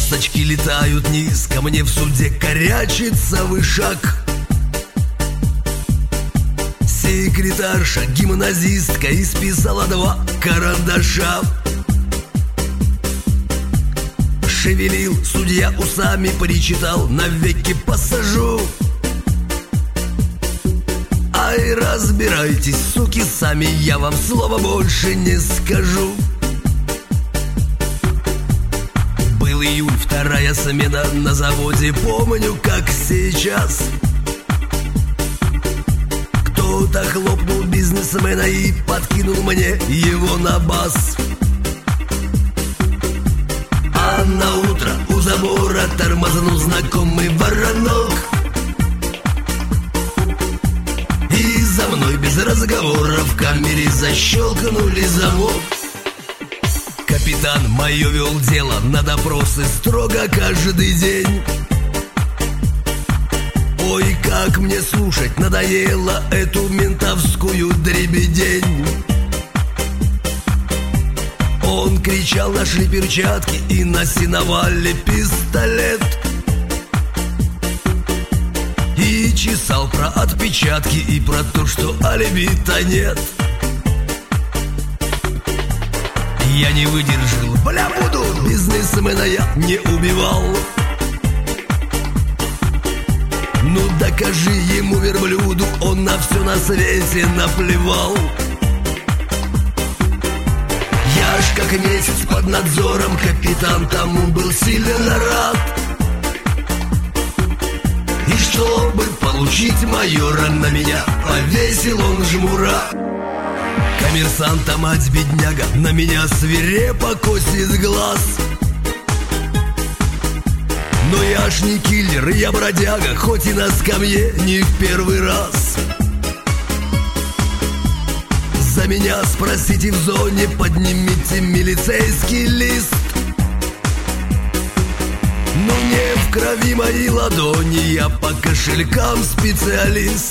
Ласточки летают низко, мне в суде корячится вышаг. Секретарша, гимназистка, исписала 2 карандаша. Шевелил судья усами, причитал: навеки посажу. Ай, разбирайтесь, суки, сами, я вам слова больше не скажу. Был июль, 2-я смена на заводе, помню, как сейчас. Кто-то хлопнул бизнесмена и подкинул мне его на бас. А на утро у забора тормознул знакомый воронок. И за мной без разговора в камере защелкнули замок. Капитан мое вел дело на допросы строго каждый день. Ой, как мне слушать надоело эту ментовскую дребедень. Он кричал: нашли перчатки и на сеновале пистолет. И чесал про отпечатки и про то, что алиби-то нет. Я не выдержал: бля, буду, бизнесмена я не убивал. Ну докажи ему, верблюду, он на все на свете наплевал. Я ж как месяц под надзором, капитан тому был сильно рад. И чтобы получить майора, на меня повесил он жмура. Коммерсанта мать бедняга на меня свирепо косит глаз. Но я ж не киллер, я бродяга, хоть и на скамье не в первый раз. За меня спросите в зоне, поднимите милицейский лист. Но не в крови мои ладони, я по кошелькам специалист.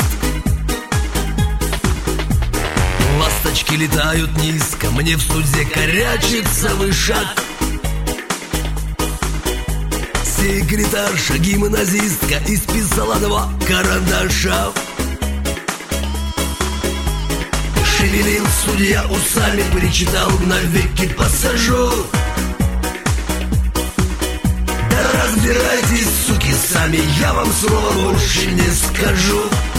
Ласточки летают низко, мне в суде корячится вышаг. Секретарша, гимназистка, исписала 2 карандаша. Шевелил судья усами, причитал: навеки посажу. Да разбирайтесь, суки, сами, я вам слова больше не скажу.